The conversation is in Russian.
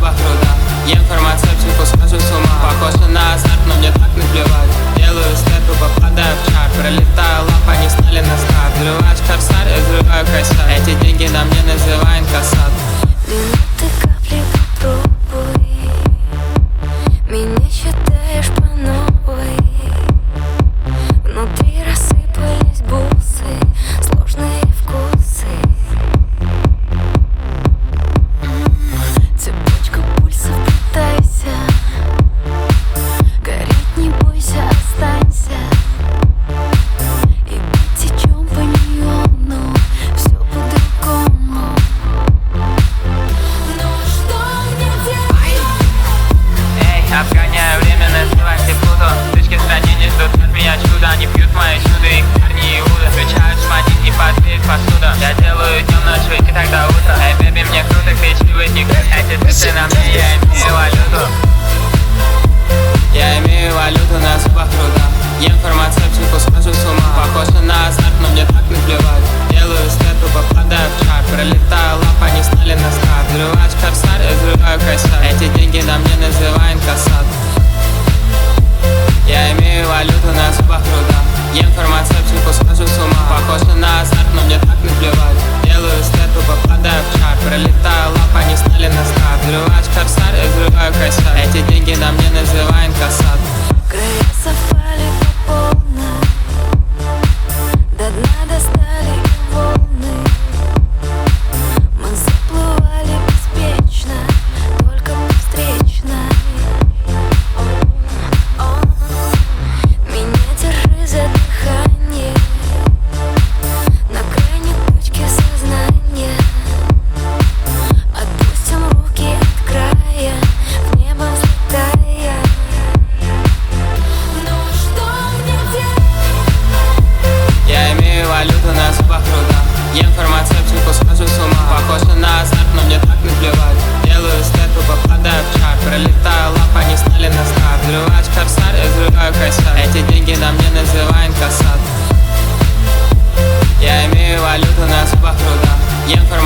зубах труда. Ем фармацевтику, схожу с ума. Похоже на азарт, но мне так наплевать. Делаю степу, попадаю в чар. Пролетаю лапа, не стали на старт. Взрываешь корсар, я взрываю косяк. Эти деньги на мне называй инкассат. Минуты капли попробуй. Меня считаешь по новой. Внутри рассыпались бусы, сложные вкусы. Цепочка пульсов, пытайся. Гореть не бойся, останься. И потечем по неону, все по-другому. Ну что мне делать? Эй, обгоняю время, называй Плутон. Тычки в стране не ждут от меня чуда. Они пьют мои чудо, их парни и уды. Включают шматить и подбить посуда. Я делаю днем, ночью и так до утра. Эй, бэби, мне круто, кричливый никто. Эти цифры на мне, я имею валюту. Я имею валюту на зубах труда. Ем фармацевтику, схожу с ума. Похоже на азарт, но мне так наплевать. Делаю степу, попадаю в чар. Пролетаю лапа, не стали на старт. Взрываешь корсар, я взрываю косяк. Эти деньги на мне называй инкассат. Я имею валюту на зубах труда. Ем фармацевтику, схожу с ума. Похоже на азарт, но мне так наплевать. Делаю степу, попадаю в чар. Пролетаю лапа, не стали на старт. Взрываешь корсар, я взрываю косяк. Эти деньги на мне называй инкассат. Края совпали по полной. До дна достали и волны. Мы заплывали беспечно, только по встречной. Меня держи за дыхание. На крайней точке сознания. Отпустим руки от края, в небо взлетая. Ну что мне делать? Я имею валюту на зубах труда. Ем фармацевтику, схожу с ума. Похоже на азарт, но мне так наплевать. Делаю степу, попадаю в чар. Пролетаю лапа, не стали на старт. Взрываешь корсар, я взрываю косяк. Эти деньги на мне называй инкассат. Я имею валюту на зубах труда. Ем